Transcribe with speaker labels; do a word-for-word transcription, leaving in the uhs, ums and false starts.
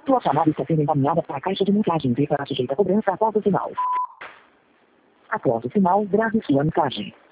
Speaker 1: Sua chamada está sendo encaminhada para a caixa de mensagens e será sujeita a cobrança após o sinal. Após o sinal, grave sua mensagem.